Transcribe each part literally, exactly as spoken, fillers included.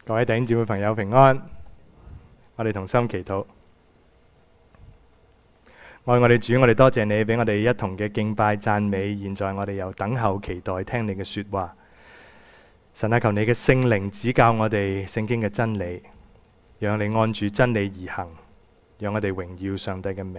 各位弟兄姊妹朋友平安，我哋同心祈禱。愛我哋主，我哋多謝你俾我哋一同嘅敬拜讚美。現在我哋又等候期待聽你嘅說話。神啊，求你嘅聖靈指教我哋聖經嘅真理，讓你按住真理而行，讓我哋榮耀上帝嘅名。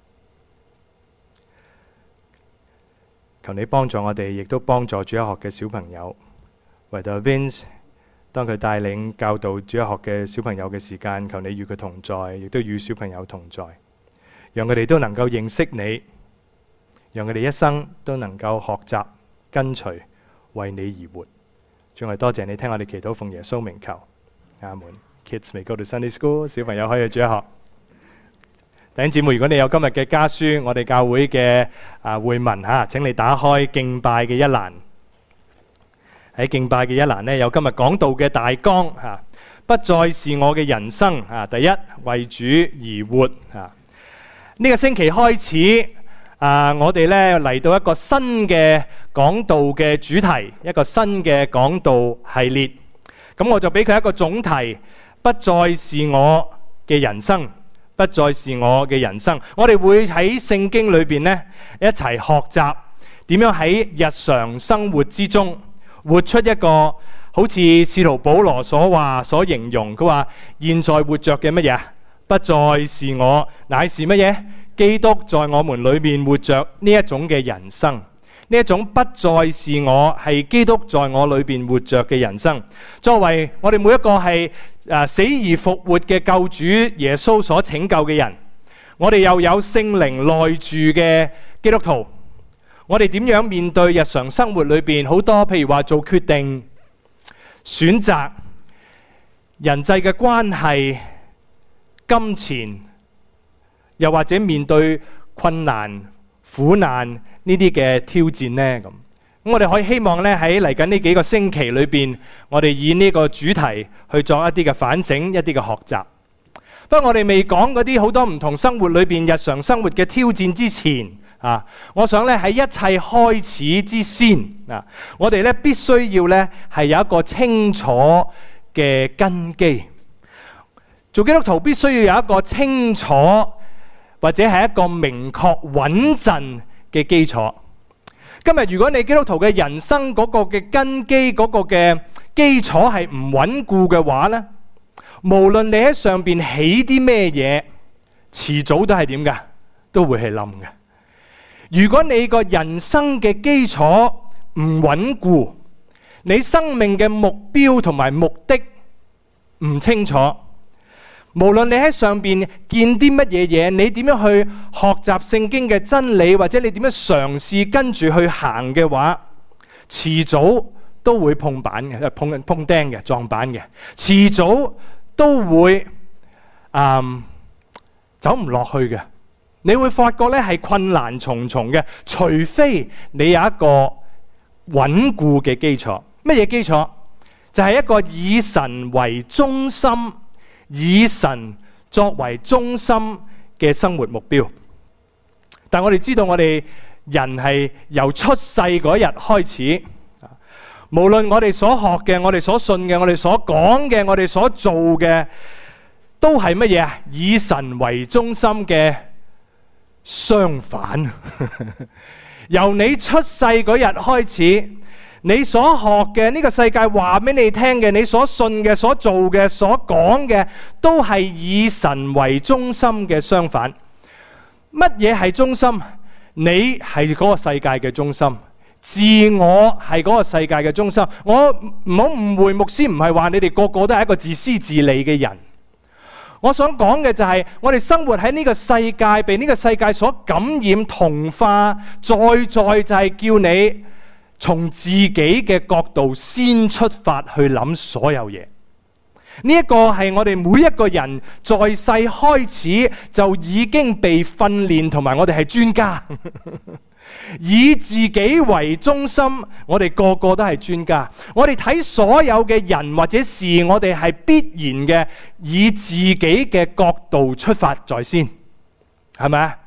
求你幫助我哋，亦都幫助主日學嘅小朋友。為到 Vince， 當佢帶領教導主日學嘅小朋友嘅時間，求你與佢同在，亦都與小朋友同在，讓佢哋都能夠認識你，讓佢哋一生都能夠學習跟隨，為你而活。主，我哋多謝你聽我哋祈禱，奉耶穌名求，阿門。Kids may go to Sunday School， 小朋友可以去主日學。弟兄姊妹，如果你有今日嘅家書，我哋教會嘅啊會文吓，請你打開敬拜嘅一欄。喺敬拜嘅一欄呢，有今日講道嘅大綱吓，不再是我嘅人生啊！第一，為主而活啊！呢個星期開始啊，我哋咧嚟到一個新嘅講道嘅主題，一個新嘅講道系列。咁我就俾佢一個總題：不再是我嘅人生，不再是我嘅人生。我哋會喺聖經裏邊呢一齊學習點樣喺日常生活之中活出一個好似使徒保羅所話所形容，佢話現在活着嘅乜嘢？不再是我，乃是乜嘢？基督在我們裏面活着呢一種嘅人生，呢一種不再是我，係基督在我裏面活着嘅人生。作為我哋每一個係誒死而復活嘅救主耶穌所拯救嘅人，我哋又有聖靈內住嘅基督徒。我哋點樣面對日常生活裏邊好多，譬如話做決定、選擇、人際嘅關係、金錢，又或者面對困難、苦難呢啲嘅挑戰呢？咁咁我哋可以希望咧喺嚟緊呢幾個星期裏邊，我哋以呢個主題去做一啲嘅反省、一啲嘅學習。不過我哋未講嗰啲好多唔同生活裏邊日常生活嘅挑戰之前，啊！我想咧喺一切開始之先，啊，我哋咧必須要咧係有一個清楚嘅根基。做基督徒必須要有一個清楚或者係一個明確穩陣嘅基礎。今日如果你基督徒嘅人生嗰個嘅根基嗰個嘅基礎係唔穩固嘅話咧，無論你喺上邊起啲咩嘢，遲早都係點㗎？都會係冧嘅。如果你個人生嘅基礎唔穩固，你生命嘅目標同埋目的唔清楚，無論你喺上邊見啲乜嘢嘢，你點樣去學習聖經嘅真理，或者你點樣嘗試跟住去行嘅話，遲早都會碰板嘅，碰碰釘嘅，撞板嘅，遲早都會嗯走唔落去嘅。你會發覺咧係困難重重嘅，除非你有一個穩固嘅基礎。乜嘢基礎？就係一個以神為中心、以神作為中心嘅生活目標。但我哋知道，我哋人係由出世嗰日開始，無論我哋所學嘅、我哋所信嘅、我哋所講嘅、我哋所做嘅，都係乜嘢啊？以神為中心嘅相反。由你出世嗰日開始，你所學嘅呢個世界話俾你聽嘅，你所信嘅、所做嘅、所講嘅，都係以神為中心嘅相反。乜嘢係中心？你係嗰個世界嘅中心，自我係嗰個世界嘅中心。我唔好誤會，牧師唔係話你哋個個都係一個自私自利嘅人。我想講嘅就係，我哋生活喺呢個世界，被呢個世界所感染同化，再再就係叫你從自己嘅角度先出發去諗所有嘢。呢一個係我哋每一個人在世開始就已經被訓練，同埋我哋係專家。以自己為中心，我哋個個都係專家。我哋睇所有嘅人或者事，我哋係必然嘅以自己嘅角度出發在先，係咪啊？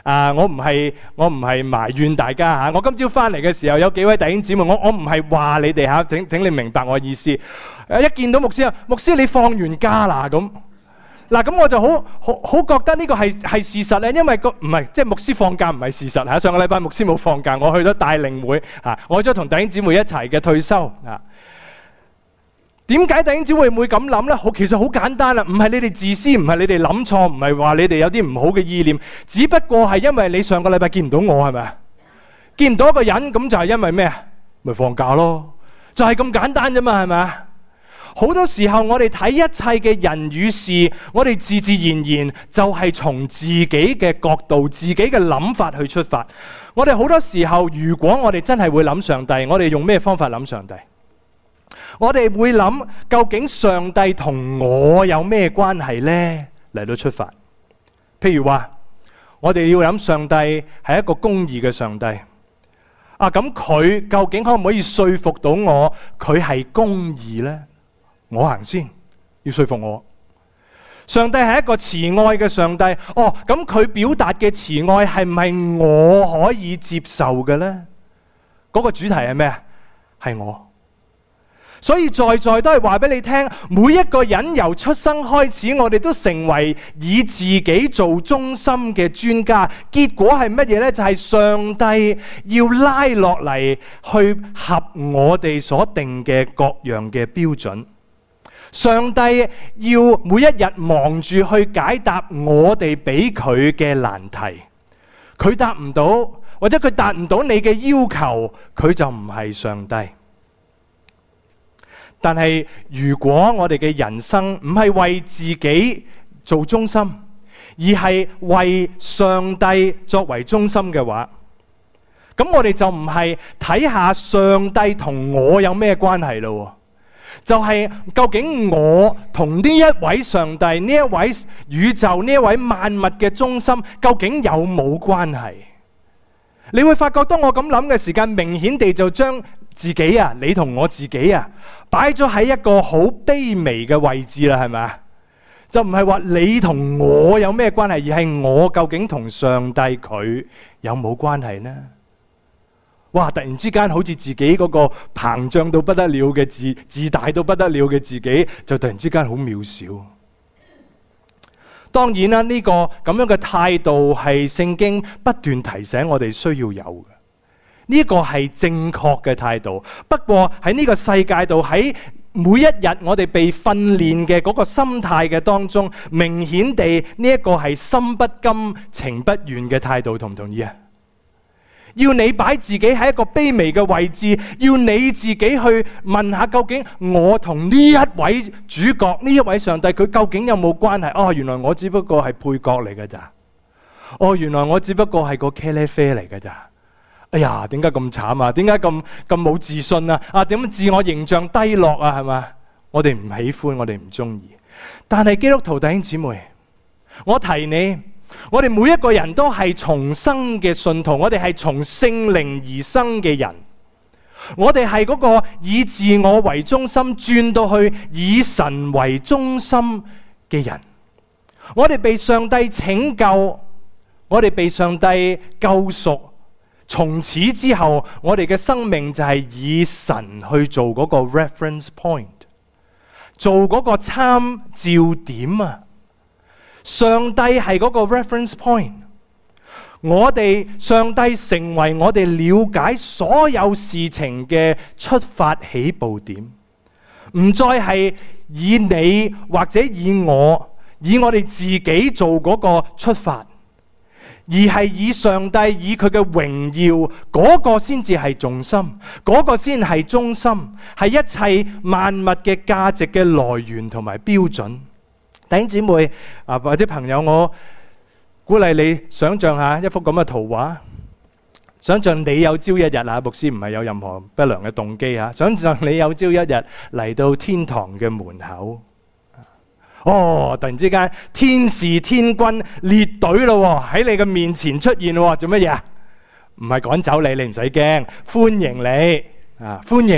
啊，我唔係我唔係埋怨大家嚇。我今朝翻嚟嘅時候，有幾位弟兄姊妹，我我唔係話你哋嚇，請請你明白我意思。一見到牧師啊，牧師你放完假啦咁。嗱咁我就好好好覺得呢個係係事實咧，因為個唔係即係牧師放假唔係事實嚇。上個禮拜牧師冇放假，我去咗帶領會嚇，我咗同弟兄姊妹一齊嘅退休嚇。點解弟兄姊妹會咁諗咧？好，其實好簡單啦，唔係你哋自私，唔係你哋諗錯，唔係話你哋有啲唔好嘅意念，只不過係因為你上個禮拜見唔到我係咪啊？見唔到一個人，咁就係因為咩啊？咪放假咯，就係咁簡單啫嘛，係咪啊？好多時候我哋睇一切嘅人與事，我哋自自然然就係從自己嘅角度、自己嘅諗法去出發。我哋好多時候，如果我哋真係會諗上帝，我哋用咩方法諗上帝？我哋會諗究竟上帝同我有咩關係呢？嚟到出發。譬如話，我哋要諗上帝係一個公義嘅上帝。啊，咁佢究竟可唔可以說服到我佢係公義呢？我行先，要說服我。上帝係一個慈愛嘅上帝。哦，咁佢表達嘅慈愛係唔係我可以接受嘅呢？嗰個主題係咩啊？係我。所以在在都係話俾你聽，每一個人由出生開始，我哋都成為以自己做中心嘅專家。結果係乜嘢呢？就係上帝要拉落嚟去合我哋所定嘅各樣嘅標準。上帝要每一日忙住去解答我哋俾佢嘅難題。佢答唔到，或者佢達唔到你嘅要求，佢就唔係上帝。但係如果我哋嘅人生唔係為自己做中心，而係為上帝作為中心嘅話，咁我哋就唔係睇下上帝同我有咩關係咯，就係究竟我同呢一位上帝、呢一位宇宙、呢一位萬物嘅中心究竟有冇關係？你會發覺當我咁諗嘅時間，明顯地就將自己啊，你同我自己啊，擺咗喺一個好卑微嘅位置啦，係咪啊？就唔係話你同我有咩關係，而係我究竟同上帝佢有冇關係呢？哇！突然之間好似自己嗰個膨脹到不得了嘅自自大到不得了嘅自己，就突然之間好渺小。當然啦，呢個咁樣嘅態度係聖經不斷提醒我哋需要有嘅。呢個係正確嘅態度，不過喺呢個世界度，喺每一日我哋被訓練嘅嗰個心態嘅當中，明顯地呢一個係心不甘情不願嘅態度，同唔同意啊？要你擺自己喺一個卑微嘅位置，要你自己去問下究竟我同呢一位主角、呢一位上帝佢究竟有冇關係？哦，原來我只不過係配角嚟㗎咋？哦，原來我只不過係個茄喱啡嚟㗎咋？哎呀，點解咁慘啊？點解咁咁冇自信啊？啊，點解自我形象低落啊？係嘛？我哋唔喜歡，我哋唔中意。但係基督徒弟兄姊妹，我提你，我哋每一個人都係重生嘅信徒，我哋係從聖靈而生嘅人，我哋係嗰個以自我為中心轉到去以神為中心嘅人。我哋被上帝拯救，我哋被上帝救贖。從此之後，我哋嘅生命就係以神去做嗰個 reference point， 做嗰個參照點啊！上帝係嗰個 reference point， 我哋上帝成為我哋了解所有事情嘅出發起步點，唔再係以你或者以我，以我哋自己做嗰個出發。而係以上帝以佢嘅榮耀嗰個先至係重心，嗰個先係中心，係一切萬物嘅價值嘅來源同埋標準。弟兄姊妹啊，或者朋友，我鼓勵你想象下一幅咁嘅圖畫，想象你有朝一日啊，牧師唔係有任何不良嘅動機啊，想象你有朝一日嚟到天堂嘅門口。哦！突然之間，天使天軍列隊咯，喺你嘅面前出現咯，做乜嘢啊？唔係趕走你，你唔使驚，歡迎你啊！歡迎你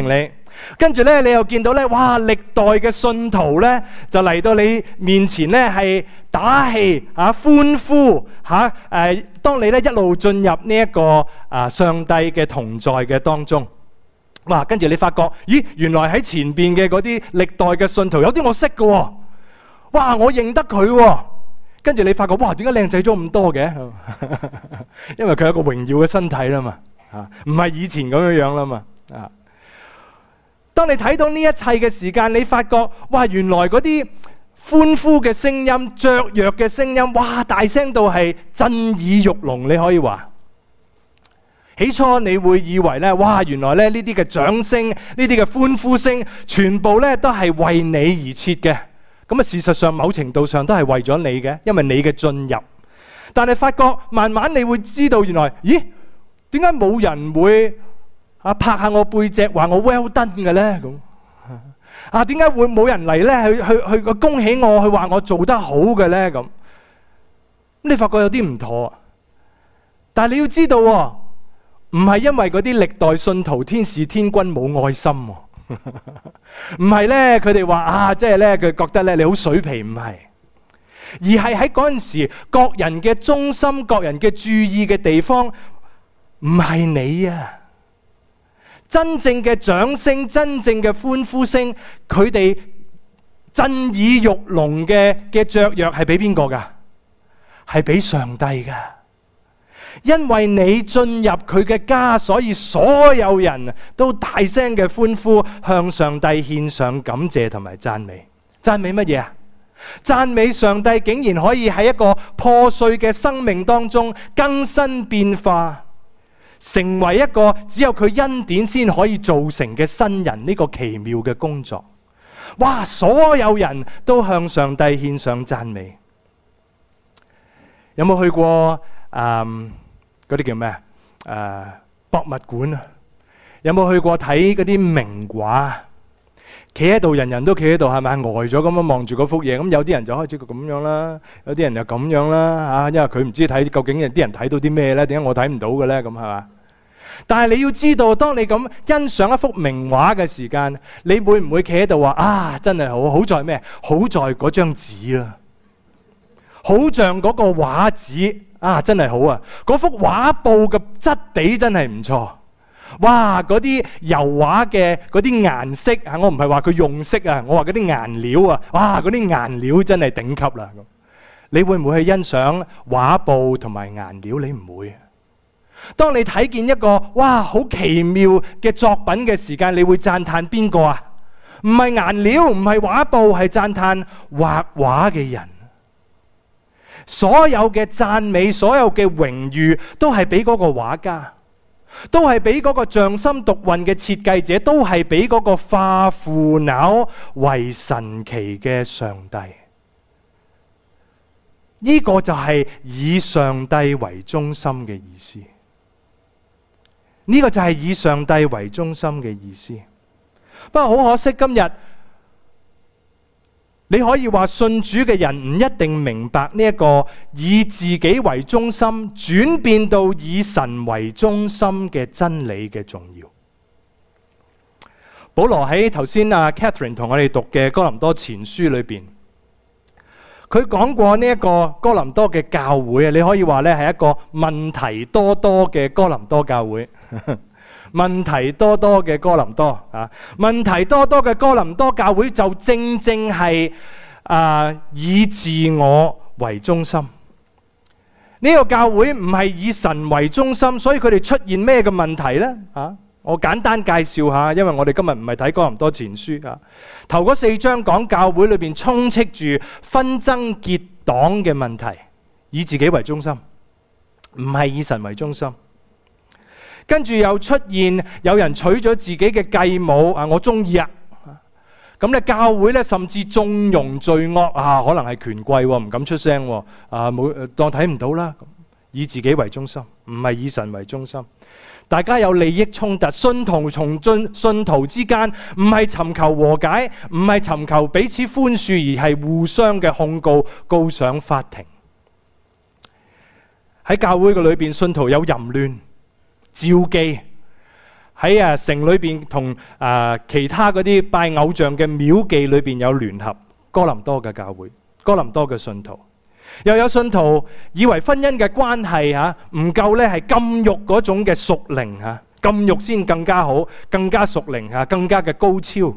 跟住咧，你又見到咧，哇！歷代嘅信徒咧，就嚟到你面前咧，係打氣啊、歡呼嚇誒、啊。當你咧一路進入呢一個啊上帝嘅同在嘅當中，哇！跟住你發覺，咦，原來喺前邊嘅嗰啲歷代嘅信徒有啲我識嘅喎，哇！我認得佢喎。跟住你發覺，哇！點解靚仔咗咁多嘅？因為佢有一個榮耀嘅身體啦嘛，嚇，唔係以前咁樣樣啦嘛，啊！當你睇到呢一切嘅時間，你發覺，哇！原來嗰啲歡呼嘅聲音、雀躍嘅聲音，哇！大聲到係震耳欲聾，你可以話。起初你會以為咧，哇！原來咧呢啲嘅掌聲、呢啲嘅歡呼聲，全部咧都係為你而設嘅。咁啊，事實上某程度上都係為咗你嘅，因為你嘅進入。但係發覺慢慢你會知道，原來，咦？點解冇人會啊拍下我背脊話我 well done 嘅咧？咁啊，點解會冇人嚟咧去去去個恭喜我，去話我做得好嘅咧？咁你發覺有啲唔妥。但係你要知道，唔係因為嗰啲歷代信徒天使天君冇愛心，唔係咧佢哋話啊，即係咧佢覺得咧你好水皮，唔係，而係喺嗰陣時各人嘅中心、各人嘅注意嘅地方，唔係你啊！真正嘅掌聲、真正嘅歡呼聲，佢哋震耳欲聾嘅嘅雀躍係俾邊個噶？係俾上帝噶。因為你進入佢嘅家，所以所有人都大聲嘅歡呼，向上帝獻上感謝同埋讚美。讚美乜嘢啊？讚美上帝竟然可以喺一個破碎嘅生命當中更新變化，成為一個只有佢恩典先可以造成嘅新人，呢個奇妙嘅工作。哇！所有人都向上帝獻上讚美。有冇去過誒嗰啲叫咩啊？誒博物館啊？有冇去過睇嗰啲名畫？企喺度，人人都企喺度，係咪呆咗咁樣望住嗰幅嘢？咁有啲人就開始咁樣啦，有啲人就咁樣啦嚇，因為佢唔知睇究竟有啲人睇到啲咩咧？點解我睇唔到嘅咧？咁係嘛？但係你要知道，當你咁欣賞一幅名畫嘅時間，你會唔會企喺度話啊？真係好，好在咩？好在嗰張紙啦，好像嗰個畫紙啊，真係好啊！嗰幅畫布嘅質地真係唔錯。哇！嗰啲油畫嘅嗰啲顏色啊，我唔係話佢用色啊，我話嗰啲顏料啊，哇！嗰啲顏料真係頂級啦。你會唔會去欣賞畫布同埋顏料？你唔會。當你睇見一個哇好奇妙嘅作品嘅時間，你會讚嘆邊個啊？唔係顏料，唔係畫布，係讚嘆畫畫嘅人。所有嘅讚美，所有嘅榮譽，都係俾嗰個畫家。都係俾嗰個匠心獨運嘅設計者，都係俾嗰個化腐朽為神奇嘅上帝。呢、這個就係以上帝為中心嘅意思。呢、這個就係以上帝為中心嘅意思。不過好可惜，今日你可以話信主嘅人唔一定明白呢一個以自己為中心轉變到以神為中心嘅真理嘅重要。保羅喺頭先阿 Catherine 同我哋讀嘅哥林多前書裏邊，佢講過呢一個哥林多嘅教會啊，你可以話咧係一個問題多多嘅哥林多教會。問題多多嘅哥林多啊，問題多多嘅哥林多教會就正正係啊以自我為中心。呢個教會唔係以神為中心，所以佢哋出現咩嘅問題呢？啊，我簡單介紹下，因為我哋今日唔係睇哥林多前書啊。頭嗰四章講教會裏邊充斥住紛爭結黨嘅問題，以自己為中心，唔係以神為中心。跟住又出現有人娶咗自己嘅繼母啊，我中意啊，咁咧教會咧甚至縱容罪惡啊，可能係權貴唔敢出聲啊，冇當睇唔到啦，以自己為中心，唔係以神為中心。大家有利益衝突，信徒從信信徒之間唔係尋求和解，唔係尋求彼此寬恕，而係互相嘅控告，告上法庭。喺教會嘅裏邊，信徒有淫亂、召妓喺啊城裏邊同啊其他嗰啲拜偶像嘅廟妓裏邊有聯合。哥林多嘅教會，哥林多嘅信徒，又有信徒以為婚姻嘅關係嚇唔夠咧，係禁慾嗰種嘅屬靈嚇，禁慾先更加好，更加屬靈嚇，更加嘅高超。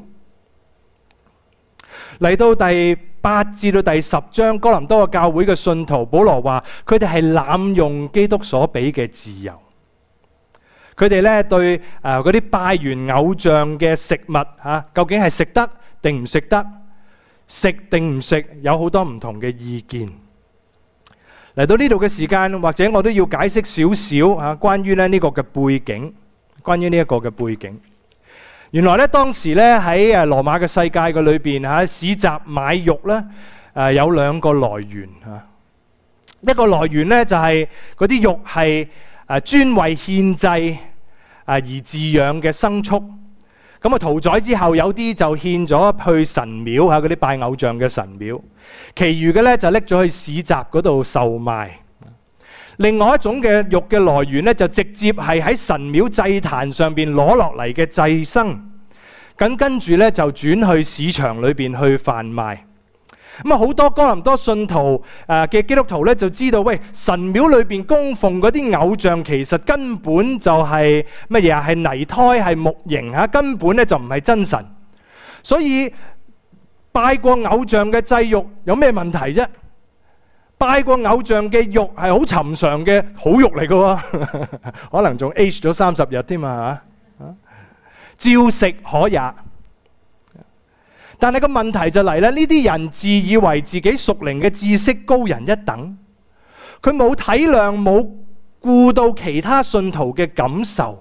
嚟到第八至到第十章，哥林多嘅教會嘅信徒，保羅話佢哋係濫用基督所俾嘅自由。佢哋咧對誒嗰啲拜完偶像嘅食物嚇，究竟係食得定唔食得？食定唔食？有好多唔同嘅意見。嚟到呢度嘅時間，或者我都要解釋少少嚇，關於咧呢個嘅背景，關於呢一個嘅背景。原來咧當時咧喺誒羅馬嘅世界嘅裏邊嚇，市集買肉咧誒有兩個來源嚇。一個來源咧就係嗰啲肉係誒專為獻祭誒而飼養嘅牲畜。咁啊屠宰之後，有啲就獻咗去神廟嚇，嗰啲拜偶像嘅神廟，其餘嘅咧就拎咗去市集嗰度售賣。另外一種嘅肉嘅來源咧，就直接係喺神廟祭壇上邊攞落嚟嘅祭牲，咁跟住咧就轉去市場裏邊去販賣。咁啊好多哥林多信徒誒嘅基督徒咧就知道，喂，神廟裏邊供奉嗰啲偶像其實根本就係乜嘢啊？係泥胎，係木形嚇，根本咧就唔係真神。所以拜過偶像嘅祭肉有咩問題啫？拜過偶像嘅肉係好尋常嘅好肉嚟嘅喎，可能仲 age 咗三十日添啊嚇，照食可也。但係個問題就嚟咧，呢啲人自以為自己屬靈嘅知識高人一等，佢冇體諒，冇顧到其他信徒嘅感受，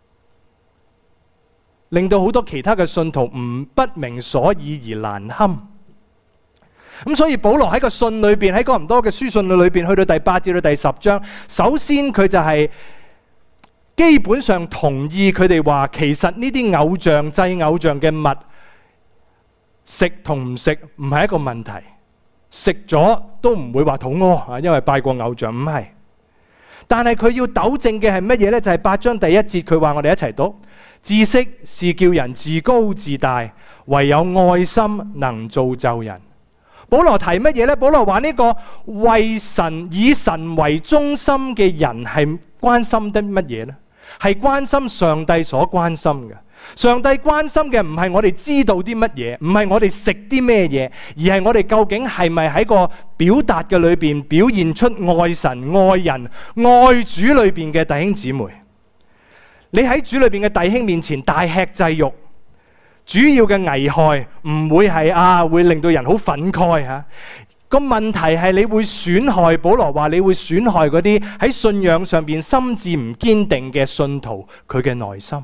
令到好多其他嘅信徒唔不明所以而難堪。咁所以保羅喺個信裏邊，喺哥林多嘅書信裏邊，去到第八至到第十章，首先佢就係基本上同意佢哋話，其實呢啲偶像祭偶像嘅物，食同唔食唔係一個問題，食咗都唔會話肚餓啊，因為拜過偶像，唔係。但係佢要糾正嘅係乜嘢呢？就係八章第一節，佢話我哋一齊讀：知識是叫人自高自大，唯有愛心能造就人。保羅提乜嘢呢？保羅話呢個為神以神為中心嘅人係關心得乜嘢呢？係關心上帝所關心嘅。上帝關心嘅唔係我哋知道啲乜嘢，唔係我哋食啲咩嘢，而係我哋究竟係咪喺個表達嘅裏邊表現出愛神、愛人、愛主裏邊嘅弟兄姊妹。你喺主裏邊嘅弟兄面前大吃祭肉，主要嘅危害唔會係啊會令到人好憤慨吓。個問題係你會損害，保羅話你會損害嗰啲喺信仰上邊心智唔堅定嘅信徒佢嘅內心。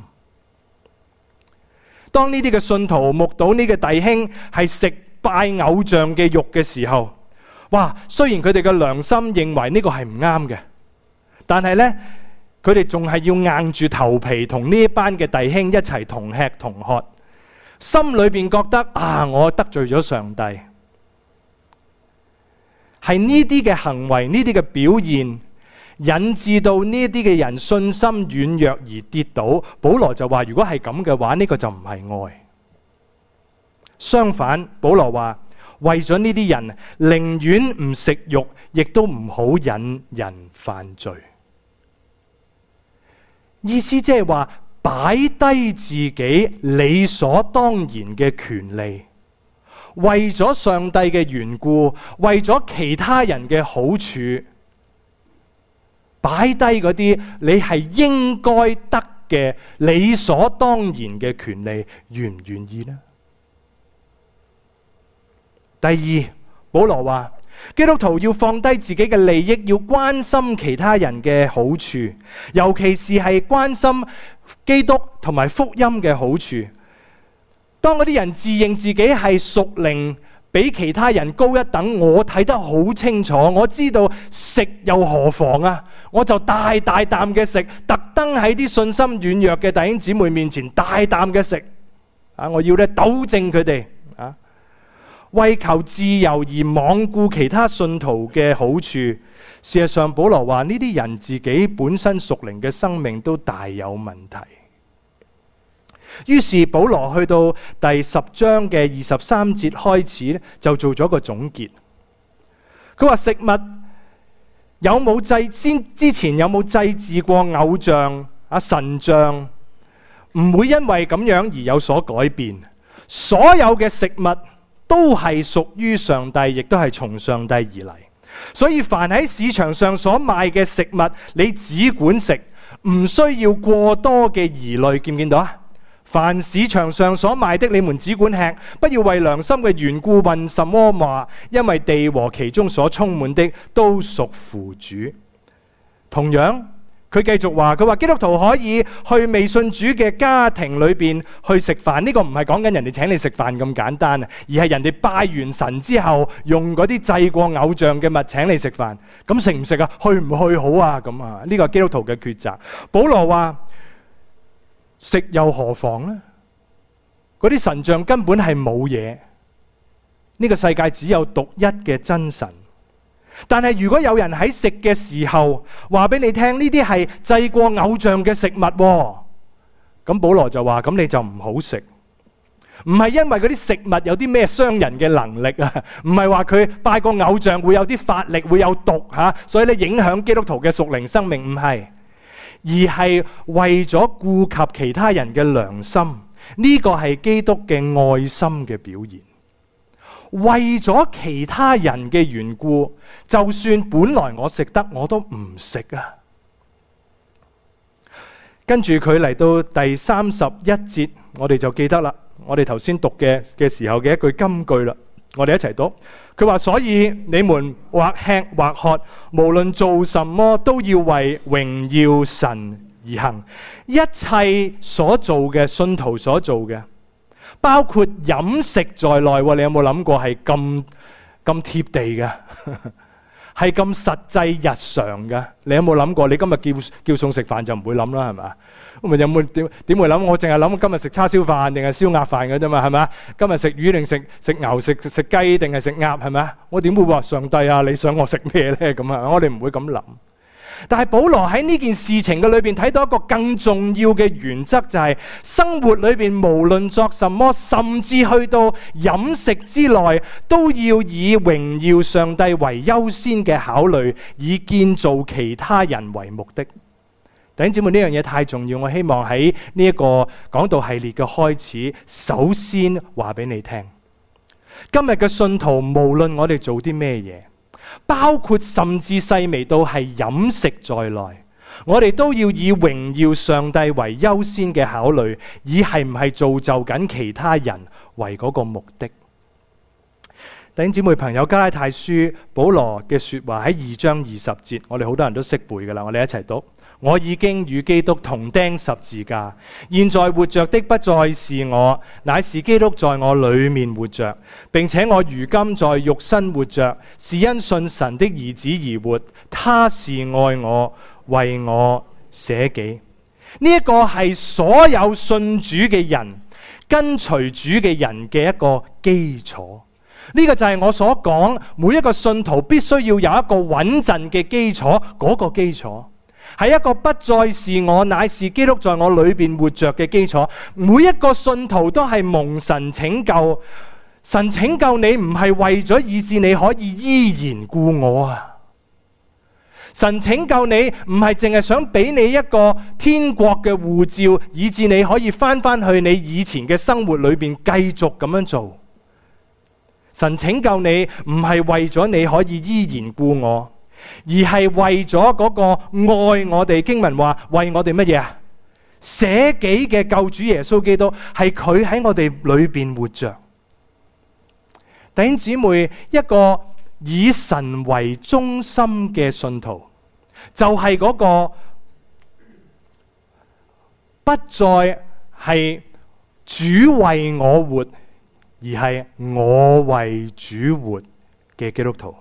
當呢啲嘅信徒目睹呢個弟兄係食拜偶像嘅肉嘅時候，哇！雖然佢哋嘅良心認為呢個係唔啱嘅，但係呢，佢哋仲係要硬住頭皮同呢一班嘅弟兄一齊同吃同喝，心裏邊覺得啊，我得罪咗上帝。係呢啲嘅行為，呢啲嘅表現，引致到呢啲嘅人信心軟弱而跌倒。保羅就話：如果係咁嘅話，呢個就唔係愛。相反，保羅話為咗呢啲人，寧願唔食肉，亦都唔好引人犯罪。意思即係話擺低自己理所當然嘅權利，為咗上帝嘅緣故，為咗其他人嘅好處，擺低嗰啲你係應該得嘅理所當然嘅權利，願唔願意呢？第二，保羅話基督徒要放低自己嘅利益，要關心其他人嘅好處，尤其是係關心基督同埋福音嘅好處。當嗰啲人自認自己係屬靈比其他人高一等，我睇得好清楚，我知道食又何妨啊，我就大大啖嘅食，特登喺啲信心軟弱嘅弟兄姊妹面前大啖嘅食啊！我要咧糾正佢哋啊，為求自由而罔顧其他信徒嘅好處。事實上，保羅話呢啲人自己本身屬靈嘅生命都大有問題。 於是保羅去到第十章嘅二十三節開始咧，就做咗個總結。佢話食物有冇祭先之前有冇祭祀過偶像啊神像，唔會因為咁樣而有所改變。所有嘅食物都係屬於上帝，亦都係從上帝而嚟。所以凡喺市場上所賣嘅食物，你只管食，唔需要過多嘅疑慮。見唔見到啊？凡市場上所賣的，你們只管吃，不要為良心嘅緣故問什麼話，因為地和其中所充滿的都屬乎主。同樣，佢繼續話，佢話基督徒可以去未信主嘅家庭裏邊去食飯。呢個唔係講緊人哋請你食飯咁簡單啊，而係人哋拜完神之後，用嗰啲祭過偶像嘅物請你食飯。咁食唔食啊？去唔去好啊？咁啊？呢個係基督徒嘅抉擇。保羅話：食又何妨呢？嗰啲神像根本係冇嘢。呢個世界只有獨一嘅真神。但係如果有人喺食嘅時候話俾你聽，呢啲係祭過偶像嘅食物，咁保羅就話：咁你就唔好食。唔係因為嗰啲食物有啲咩傷人嘅能力啊，唔係話佢拜過偶像會有啲法力會有毒吓，所以咧影響基督徒嘅屬靈生命，唔係。而係為咗顧及其他人嘅良心，呢個係基督嘅愛心嘅表現。為咗其他人嘅緣故，就算本來我食得，我都唔食啊。跟住佢嚟到第三十一節，我哋就記得啦。我哋頭先讀嘅嘅時候嘅一句金句啦，我哋一齊讀。佢話：所以你們或吃或喝，無論做什麼，都要為榮耀神而行。一切所做嘅，信徒所做嘅，包括飲食在內，你有冇諗過係咁咁貼地嘅，係咁實際日常嘅？你有冇諗過？你今日叫叫餸食飯就唔會諗啦，係咪？咁有冇點點會諗？我淨係諗今日食叉燒飯定係燒鴨飯嘅啫嘛，係咪？今日食魚定食食牛食食雞定係食鴨，係咪？我點會話上帝啊？你想我食咩咧？咁啊，我哋唔會咁諗。但係保羅喺呢件事情嘅裏邊睇到一個更重要嘅原則，就係生活裏邊無論作什麼，甚至去到飲食之內，都要以榮耀上帝為優先嘅考慮，以建造其他人為目的。弟兄姊妹，呢樣嘢太重要，我希望喺呢一個講道系列嘅開始，首先話俾你聽，今日嘅信徒無論我哋做啲咩嘢，包括甚至細微到係飲食在內，我哋都要以榮耀上帝為優先嘅考慮，以係唔係造就緊其他人為嗰個目的。弟兄姊妹朋友，加拉太書保羅嘅說話喺二章二十節，我哋好多人都識背噶啦，我哋一齊讀。我已經與基督同釘十字架，現在活着的不再是我，乃是基督在我裏面活着，並且我如今在肉身活着，是因信神的兒子而活。他是愛我，為我捨己。呢一個係所有信主嘅人、跟隨主嘅人嘅一個基礎。呢個就係我所講，每一個信徒必須要有一個穩陣嘅基礎，嗰個基礎係一個不再是我，乃是基督在我裏邊活着嘅基礎。每一個信徒都係蒙神拯救，神拯救你唔係為咗以致你可以依然故我啊！神拯救你唔係淨係想俾你一個天國嘅護照，以致你可以翻翻去你以前嘅生活裏邊繼續咁樣做。神拯救你唔係為咗你可以依然故我，而係為咗嗰個愛我哋。經文話為我哋乜嘢啊？捨己嘅救主耶穌基督，係佢喺我哋裏邊活着。弟兄姊妹，一個以神為中心嘅信徒，就係嗰個不再係主為我活，而係我為主活嘅基督徒。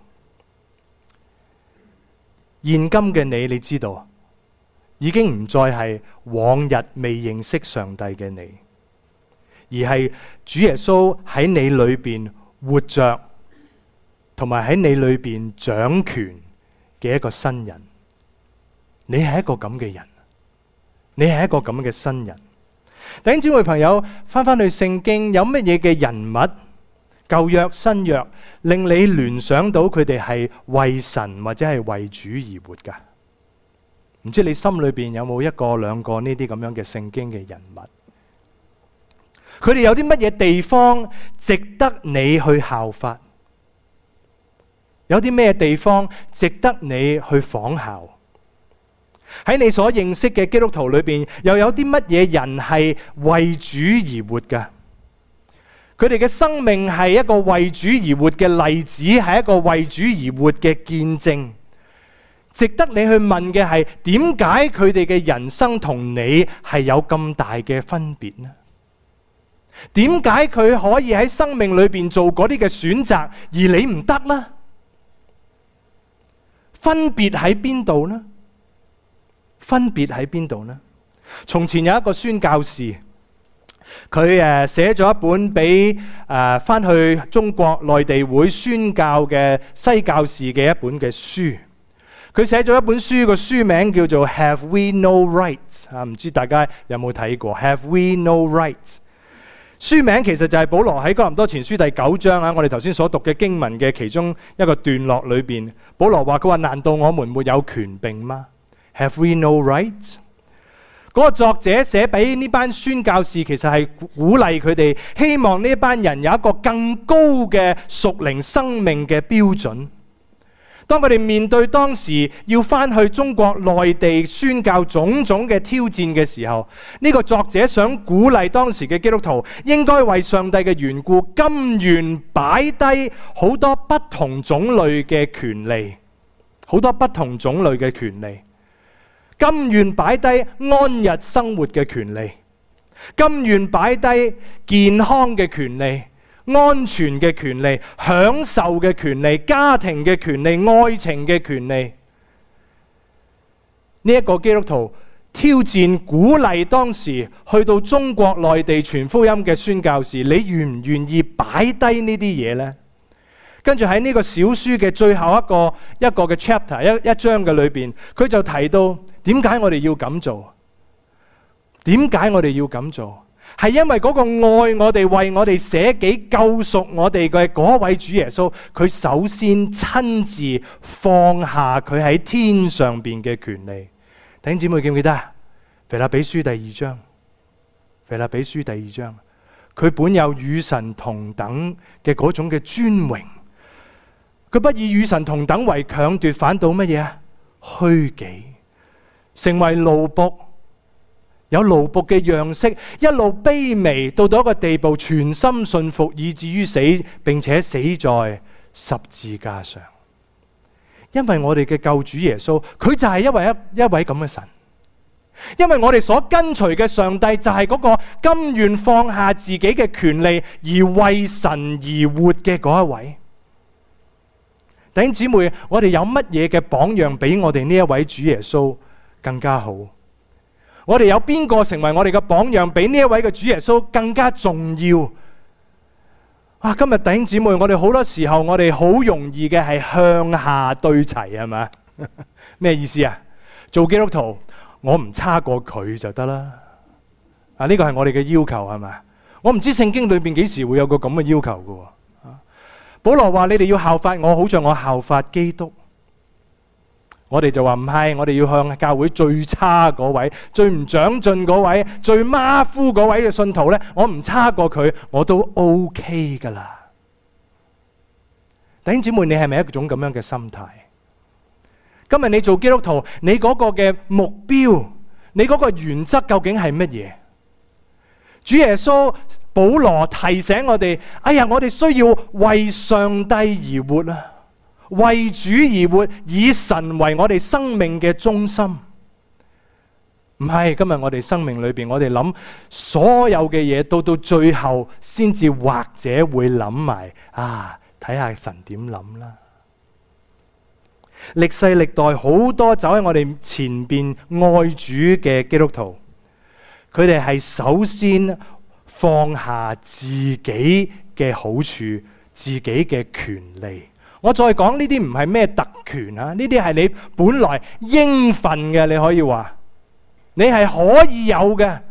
現今嘅你，你知道已經唔再係往日未認識上帝嘅你，而係主耶穌喺你裏邊活着，同埋喺你裏邊掌權嘅一個新人。你係一個咁嘅人，你係一個咁嘅新人。 弟兄姊妹朋友，翻翻去聖經，有乜嘢嘅人物，舊約新約，令你聯想到佢哋係為神或者係為主而活噶？唔知你心裏邊有冇一個兩個呢啲咁樣嘅聖經嘅人物？佢哋有啲乜嘢地方值得你去效法？有啲咩地方值得你去仿效？喺你所認識嘅基督徒裏邊，又有啲乜嘢人係為主而活噶？佢哋嘅生命係一個為主而活嘅例子，係一個為主而活嘅見證。值得你去問嘅係，點解佢哋嘅人生同你係有咁大嘅分別呢？點解佢可以喺生命裏邊做嗰啲嘅選擇，而你唔得呢？分別喺邊度呢？分別喺邊度呢？從前有一個宣教士，佢誒寫咗一本俾誒翻去中國內地會宣教嘅西教士嘅一本嘅書。佢寫咗一本書，個書名叫做 Have We No Rights 啊？唔知大家有冇睇過 Have We No Rights？書名其實就係保羅喺哥林多前書第九章啊，我哋頭先所讀嘅經文嘅其中一個段落裏邊，保羅話佢話：難道我們沒有權柄嗎？ Have we no rights？ 嗰個作者寫俾呢班宣教士，其實係鼓勵佢哋，希望呢班人有一個更高嘅屬靈生命嘅標準。當佢哋面對當時要翻去中國內地宣教種種嘅挑戰嘅時候，呢個作者想鼓勵當時嘅基督徒應該為上帝嘅緣故，甘願擺低好多不同種類嘅權利，好多不同種類嘅權利，甘願擺低安逸生活嘅權利，甘願擺低健康嘅權利，安全嘅權利，享受嘅權利，家庭嘅權利，愛情嘅權利。呢一個基督徒挑戰鼓勵當時去到中國內地傳福音嘅宣教士，你願唔願意擺低呢啲嘢呢？跟住喺呢個小書嘅最後一個一個嘅 chapter 一一章嘅裏邊，佢就提到點解我哋要咁做？點解我哋要咁做？係因為嗰個愛我哋、為我哋捨己、救贖我哋嘅嗰位主耶穌，佢首先親自放下佢喺天上邊嘅權利。弟兄姊妹記唔記得啊？腓立比書第二章，腓立比書第二章，佢本有與神同等嘅嗰種嘅尊榮，佢不以與神同等為強奪，反倒乜嘢啊？虛己，成為奴僕。有奴僕嘅樣式，一路卑微到到一個地步，全心信服，以至於死，並且死在十字架上。因為我哋嘅救主耶穌，佢就係一位一一位咁嘅神。因為我哋所跟隨嘅上帝就係嗰個甘願放下自己嘅權利而為神而活嘅嗰一位。弟兄姊妹，我哋有乜嘢嘅榜樣比我哋呢一位主耶穌更加好？我哋有邊個成為我哋嘅榜樣，比呢一位嘅主耶穌更加重要？啊！今日弟兄姊妹，我哋好多時候，我哋好容易嘅係向下對齊，係咪？咩意思啊？做基督徒，我唔差過佢就得啦。啊！呢個係我哋嘅要求，係咪？我唔知聖經裏邊幾時會有個咁嘅要求嘅。啊！保羅話：你哋要效法我，好像我效法基督。我哋就話唔係，我哋要向教會最差嗰位、最唔長進嗰位、最馬虎嗰位嘅信徒呢，我唔差過佢，我都 OK 噶啦。弟兄姊妹，你係咪一種咁樣嘅心態？今日你做基督徒，你嗰個嘅目標，你嗰個原則究竟係乜嘢？主耶穌、保羅提醒我哋：哎呀，我哋需要為上帝而活啊！為主而活，以神為我哋生命嘅中心。唔係，今日我哋生命裏邊，我哋諗所有嘅嘢，到到最後先至或者會諗埋啊，睇下神點諗啦。歷世歷代好多走喺我哋前邊愛主嘅基督徒，佢哋係首先放下自己嘅好處、自己嘅權利。我再講呢啲唔係咩特權啊，呢啲係你本來應份嘅，你可以話你係可以有嘅，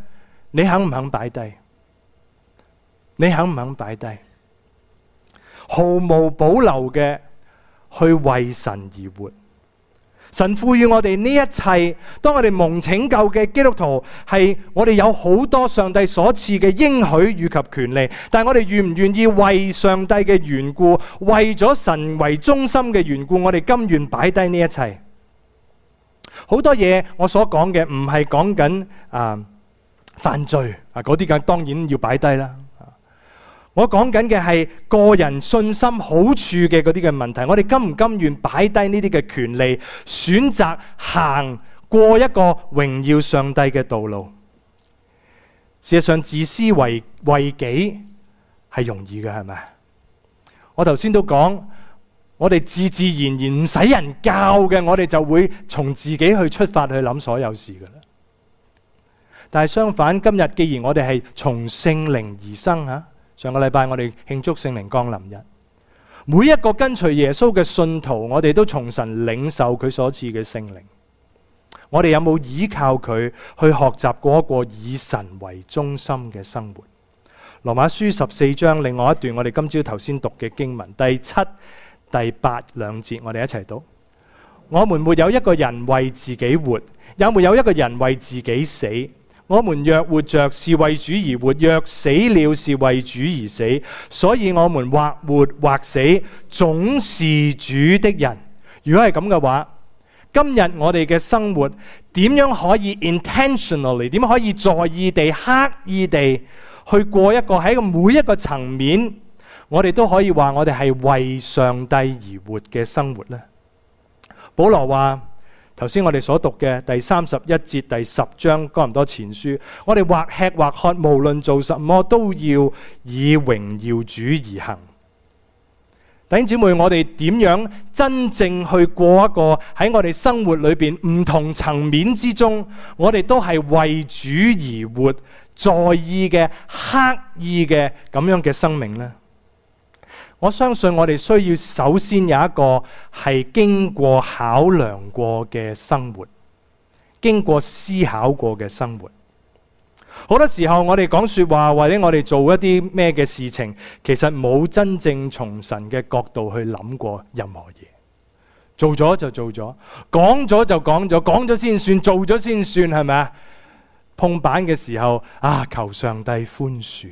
你肯唔肯擺低？你肯唔肯擺低？毫無保留嘅去為神而活。神賦予我哋呢一切，當我哋蒙拯救嘅基督徒，係我哋有好多上帝所賜嘅應許與及權利，但係我哋願唔願意為上帝嘅緣故，為咗神為中心嘅緣故，我哋甘願擺低呢一切？好多嘢我所講嘅唔係講緊啊犯罪啊，嗰啲梗當然要擺低啦。我講緊嘅係個人信心好處嘅嗰啲嘅問題，我哋甘唔甘願擺低呢啲嘅權利，選擇行過一個榮耀上帝嘅道路？事實上，自私為為己係容易嘅，係咪？我頭先都講，我哋自自然然唔使人教嘅，我哋就會從自己去出發去諗所有事噶啦。但係相反，今日既然我哋係從聖靈而生吓。上個禮拜我哋慶祝聖靈降臨日，每一個跟隨耶穌嘅信徒，我哋都從神領受佢所賜嘅聖靈。我哋有冇依靠佢去學習過一個以神為中心嘅生活？羅馬書十四章另外一段，我哋今朝頭先讀嘅經文第七、第八兩節，我哋一齊讀。我們沒有一個人為自己活，也沒有一個人為自己死。我們若活着，是為主而活；若死了，是為主而死。所以我們或活或死，總是主的人。如果係咁嘅話，今日我哋嘅生活點樣可以 intentionally， 點可以在意地、刻意地去過一個喺個每一個層面，我哋都可以話我哋係為上帝而活嘅生活呢？保羅話，頭先我哋所讀嘅第三十一節第十章哥林多前書，我哋或吃或喝，無論做什麼，都要以榮耀主而行。弟兄姊妹，我哋點樣真正去過一個喺我哋生活裏邊唔同層面之中，我哋都係為主而活，在意嘅、刻意嘅咁樣嘅生命呢？我相信我哋需要首先有一個係經過考量過嘅生活，經過思考過嘅生活。好多時候我哋講說話，或者我哋做一啲咩嘅事情，其實冇真正從神嘅角度去諗過任何嘢，做咗就做咗，講咗就講咗，講咗先算，做咗先算，係咪啊？碰板嘅時候啊，求上帝寬恕。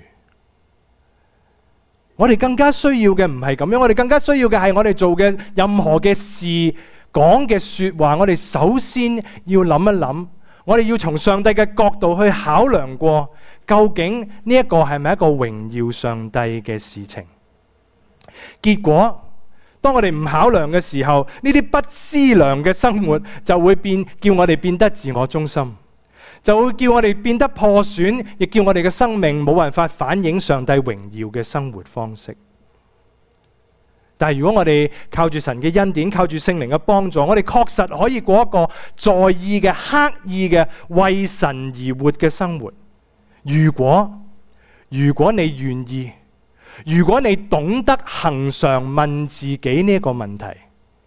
我哋更加需要嘅唔係咁樣，我哋更加需要嘅係我哋做嘅任何嘅事、講嘅說話，我哋首先要諗一諗，我哋要從上帝嘅角度去考量過，究竟呢一個係咪一個榮耀上帝嘅事情？結果，當我哋唔考量嘅時候，呢啲不思量嘅生活就會變，叫我哋變得自我中心。就會叫我哋變得破損，亦叫我哋嘅生命冇辦法反映上帝榮耀嘅生活方式。但係如果我哋靠住神嘅恩典，靠住聖靈嘅幫助，我哋確實可以過一個在意嘅、刻意嘅為神而活嘅生活。如果如果你願意，如果你懂得恆常問自己呢個問題，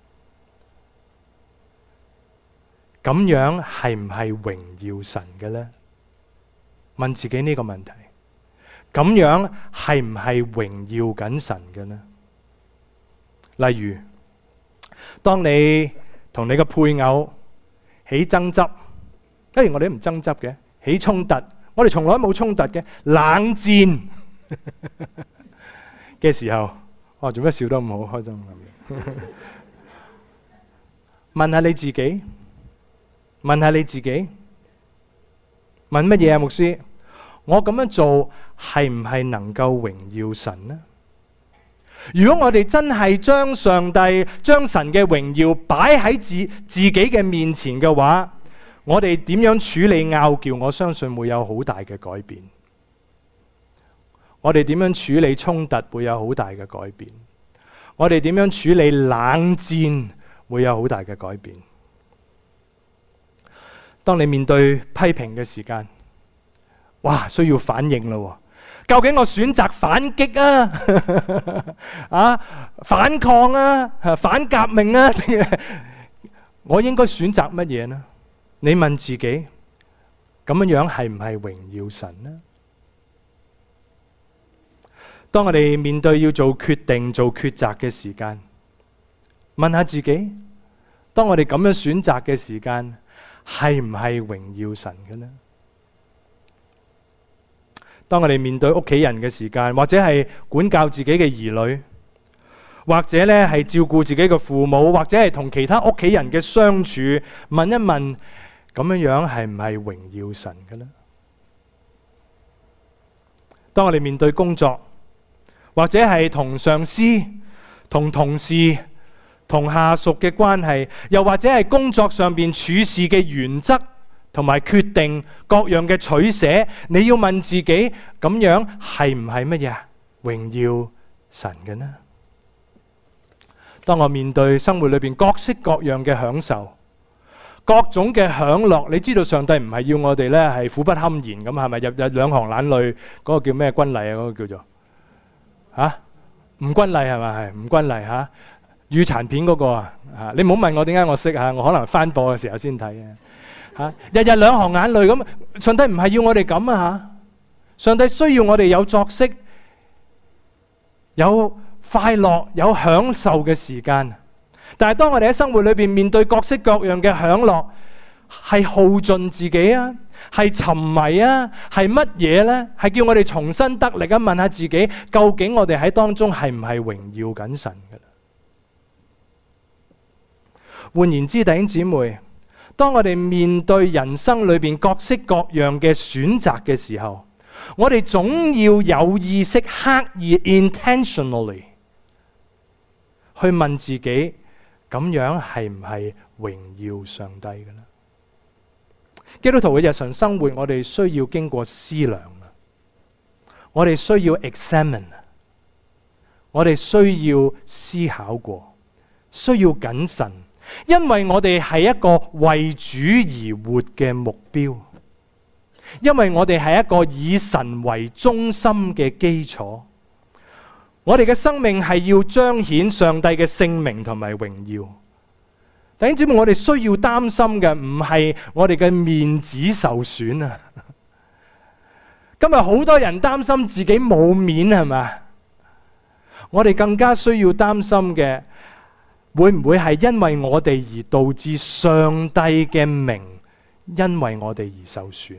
咁樣係唔係榮耀神嘅呢？問自己呢個問題，咁樣係唔係榮耀緊神嘅呢？例如，當你同你嘅配偶起爭執，當然我哋都唔爭執嘅，起衝突，我哋從來冇衝突嘅，冷戰嘅時候，哇，做咩笑得咁好開心咁？問下你自己。問下你自己，問乜嘢啊？牧師，我咁樣做係唔係能夠榮耀神呢？如果我哋真係將上帝、將神嘅榮耀擺喺自自己嘅面前嘅話，我哋點樣處理拗撬？我相信會有好大嘅改變。我哋點樣處理衝突會有好大嘅改變。我哋點樣處理冷戰會有好大嘅改變。當你面對批評嘅時間，哇，需要反應咯。究竟我選擇反擊啊，啊，反抗啊，反革命啊，定係我應該選擇乜嘢呢？你問自己， 咁樣樣係唔係榮耀神呢？當我哋面對要做決定、做抉擇嘅時間，問下自己，當我哋咁樣選擇嘅時間，係唔係榮耀神嘅呢？當我哋面對屋企人嘅時間，或者係管教自己嘅兒女，或者咧係照顧自己嘅父母，或者係同其他屋企人嘅相處，問一問，咁樣樣係唔係榮耀神嘅呢？當我哋面對工作，或者係同上司、同同事、同下屬嘅關係，又或者係工作上邊處事嘅原則同埋決定各樣嘅取捨，你要問自己，咁樣係唔係乜嘢榮耀神嘅呢？當我面對生活裏邊各式各樣嘅享受，各種嘅享樂，你知道上帝唔係要我哋呢係苦不堪言咁，係咪？入入兩行眼淚嗰個叫咩軍禮啊？嗰個叫做吓吳君麗係咪？係吳君麗吓預殘片嗰個啊？吓你唔好問我點解我識吓，我可能翻播嘅時候先睇嘅吓。日日兩行眼淚咁，上帝唔係要我哋咁啊吓！上帝需要我哋有作息，有快樂，有享受嘅時間。但係當我哋喺生活裏邊面對各式各樣嘅享樂，係耗盡自己啊，係沉迷啊，係乜嘢呢？係叫我哋重新得力啊！問下自己，究竟我哋喺當中係唔係榮耀緊神嘅？換言之，弟兄姊妹，當我哋面對人生裏邊各式各樣嘅選擇嘅時候，我哋總要有意識、刻意 intentionally 去問自己，咁樣係唔係榮耀上帝嘅呢？基督徒嘅日常生活，我哋需要經過思量，我哋需要 examine， 我哋需要思考過，需要謹慎，因為我哋係一個為主而活嘅目標，因為我哋係一個以神為中心嘅基礎，我哋嘅生命係要彰顯上帝嘅聖名同埋榮耀。弟兄姊妹，我哋需要擔心嘅唔係我哋嘅面子受損啊！今日好多人擔心自己冇面，係咪？我哋更加需要擔心嘅，會唔會係因為我哋而導致上帝嘅名因為我哋而受損？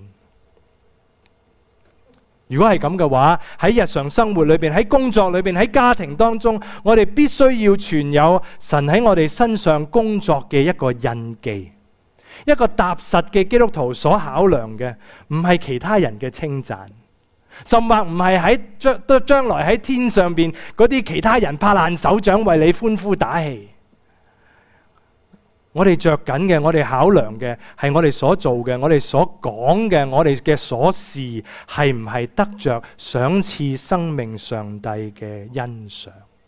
如果係咁嘅話，喺日常生活裏邊，喺工作裏邊，喺家庭當中，我哋必須要存有神喺我哋身上工作嘅一個印記，一個踏實嘅基督徒所考量嘅，唔係其他人嘅稱讚，甚或唔係喺將都將來喺天上邊嗰啲其他人拍爛手掌為你歡呼打氣。我哋着緊嘅，我哋考量嘅係我哋所做嘅，我哋所講嘅，我哋嘅所事係唔係得着賞賜生命上帝嘅欣賞？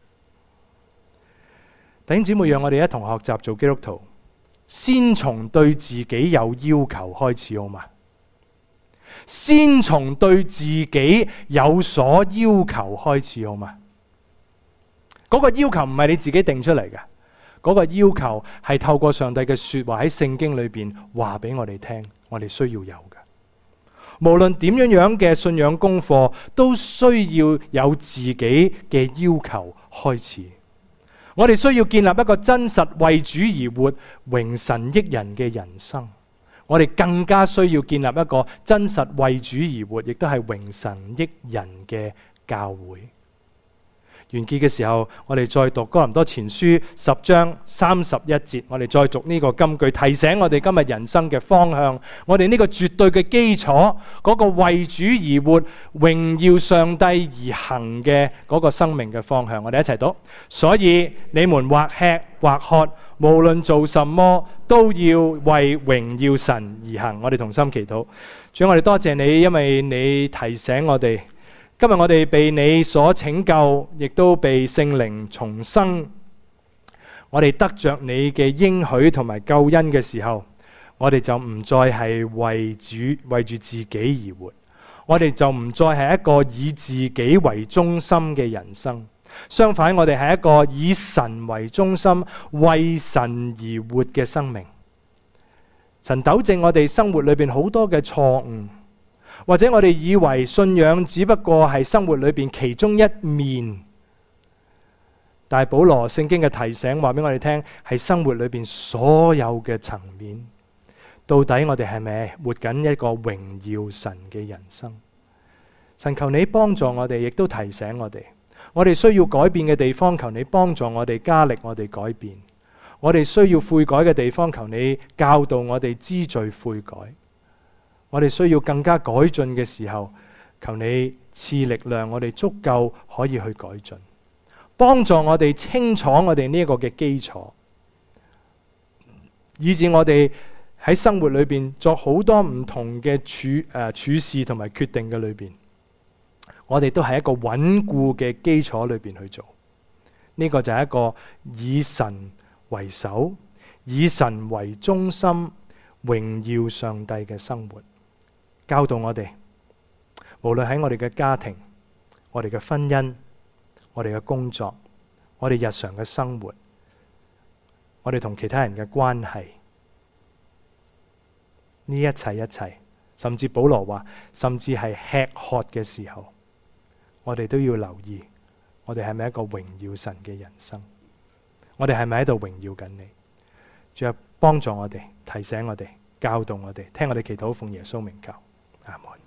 弟兄姊妹，讓我哋一同學習做基督徒，先從對自己有要求開始，好嗎？先從對自己有所要求開始，好嗎？嗰個要求唔係你自己定出嚟嘅。嗰個要求係透過上帝嘅說話喺聖經裏邊話俾我哋聽，我哋需要有嘅。無論點樣樣嘅信仰功課，都需要有自己嘅要求開始。我哋需要建立一個真實為主而活、榮神益人嘅人生。我哋更加需要建立一個真實為主而活，亦都係榮神益人嘅教會。完結嘅時候，我哋再讀哥林多前書十章三十一節，我哋再讀呢個金句，提醒我哋今日人生嘅方向，我哋呢個絕對嘅基礎，嗰個為主而活、榮耀上帝而行嘅嗰個生命嘅方向，我哋一齊讀。所以你們或吃或喝，無論做什麼，都要為榮耀神而行。我哋同心祈禱。主，我哋多謝你，因為你提醒我哋。今日我哋被你所拯救，亦都被聖靈重生。我哋得着你嘅應許同埋救恩嘅時候，我哋就唔再係為主為住自己而活，我哋就唔再係一個以自己為中心嘅人生。相反，我哋係一個以神為中心、為神而活嘅生命。 神糾正我哋生活裏邊好多嘅錯誤，或者我哋以為信仰只不過係生活裏邊其中一面，但係保羅聖經嘅提醒話俾我哋聽，係生活裏邊所有嘅層面。到底我哋係咪活緊一個榮耀神嘅人生？神求你幫助我哋，亦都提醒我哋，我哋需要改變嘅地方，求你幫助我哋，加力我哋改變。我哋需要悔改嘅地方，求你教導我哋知罪悔改。我哋需要更加改進嘅時候，求你賜力量，我哋足夠可以去改進，幫助我哋清楚我哋呢一個嘅基礎，以致我哋喺生活裏邊作好多唔同嘅處誒、呃、處事同埋決定嘅裏邊，我哋都係一個穩固嘅基礎裏邊去做。呢、這個就係一個以神為首、以神為中心、榮耀上帝嘅生活。教導我哋，無論喺我哋嘅家庭、我哋嘅婚姻、我哋嘅工作、我哋日常嘅生活、我哋同其他人嘅關係。呢一切一切，甚至保羅話，甚至係吃喝嘅時候，我哋都要留意，我哋係咪一個榮耀神嘅人生？我哋係咪喺度榮耀緊你？主啊，幫助我哋，提醒我哋，教導我哋，聽我哋祈禱，奉耶穌名求，阿門。